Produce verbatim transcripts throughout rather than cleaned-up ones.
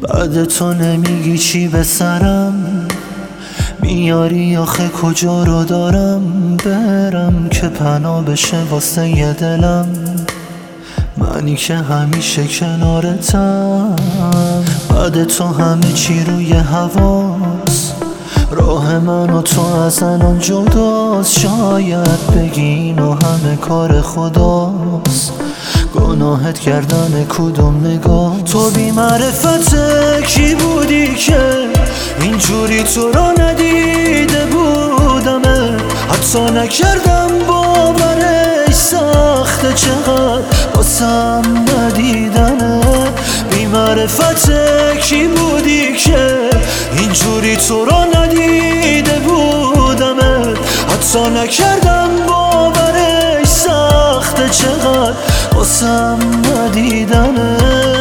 بعد تو نمیگی چی به سرم میاری آخه کجا رو دارم برم که پناه بشه واسه یه دلم، منی که همیشه کنارتم. بعد تو همه چی روی هواست، راه من و تو از الان جداست. شاید بگی اینو همه کار خداست، گناهت کردن کدوم نگاه. تو بی معرفته کی بودی که اینجوری تو رو ندیده بودمه، حتی نکردم باورش سخته چقدر واسم ندیدنه. بی معرفته کی بودی که اینجوری تو رو ندیده بودمه، حتی نکردم باورش سخته چقدر واسم ندیدنه.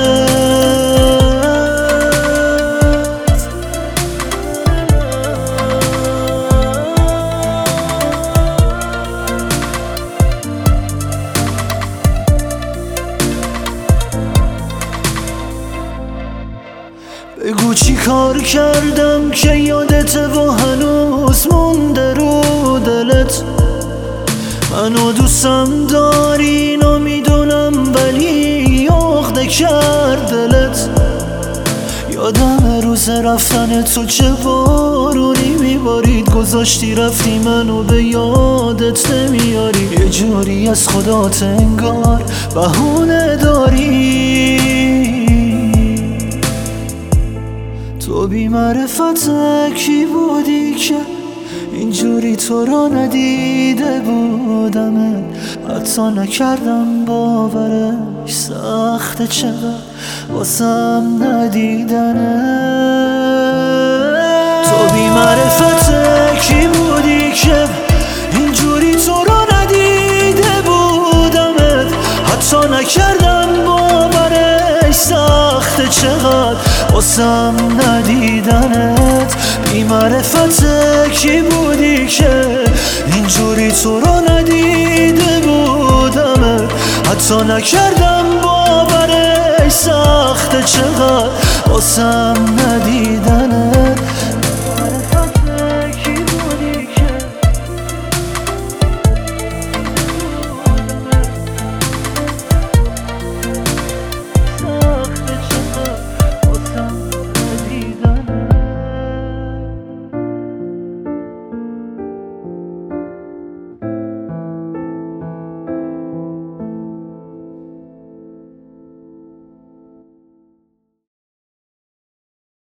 بگو چی کار کردم که یادت و هنوز مونده رو دلت. منو دوستم داری اینو میدونم ولی عقده کرد دلت. یادم روز رفتن تو چه بارونی میبارید، گذاشتی رفتی منو به یادت نمیاری. یه جوری از خدات انگار بهونه داری. تو بی معرفت کی بودی که اینجوری تو رو ندیده بودمه، حتی نکردم باورش سخته چقدر واسم ندیدنه. تو بی معرفت کی بودی که اینجوری تو رو ندیده بودمه، حتی نکردم باورش سخته چقدر واسم ندیدنت. بی معرفت کی بودی که اینجوری تو رو ندیده بودمه، حتی نکردم باورش سخته چقدر واسم